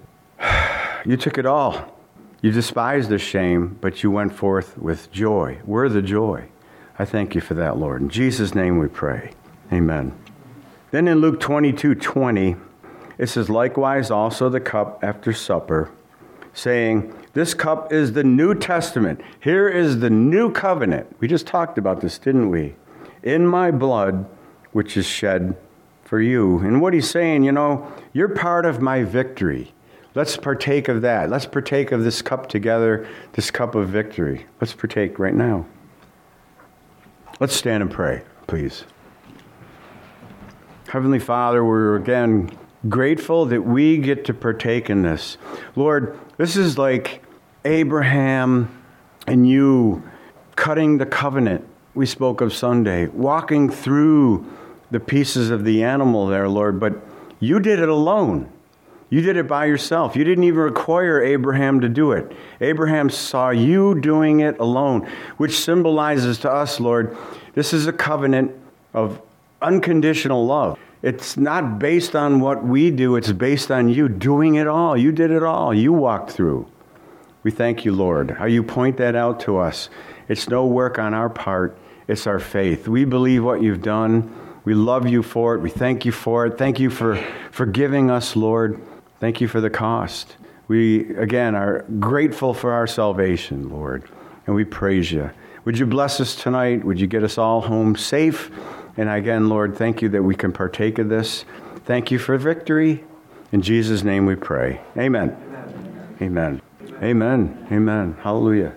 you took it all. You despised the shame, but you went forth with joy. We're the joy. I thank you for that, Lord. In Jesus' name we pray. Amen. Then in Luke twenty-two twenty, it says, likewise also the cup after supper, saying, this cup is the New Testament. Here is the new covenant. We just talked about this, didn't we? In my blood, which is shed for you. And what he's saying, you know, you're part of my victory. Let's partake of that. Let's partake of this cup together, this cup of victory. Let's partake right now. Let's stand and pray, please. Heavenly Father, we're again grateful that we get to partake in this. Lord, this is like Abraham and you cutting the covenant we spoke of Sunday, walking through the pieces of the animal there, Lord, but you did it alone. You did it by yourself. You didn't even require Abraham to do it. Abraham saw you doing it alone, which symbolizes to us, Lord, this is a covenant of unconditional love. It's not based on what we do. It's based on you doing it all. You did it all. You walked through. We thank you, Lord, how you point that out to us. It's no work on our part. It's our faith. We believe what you've done. We love you for it. We thank you for it. Thank you for forgiving us, Lord. Thank you for the cost. We, again, are grateful for our salvation, Lord, and we praise you. Would you bless us tonight? Would you get us all home safe? And again, Lord, thank you that we can partake of this. Thank you for victory. In Jesus' name we pray. Amen. Amen. Amen. Amen. Amen. Hallelujah.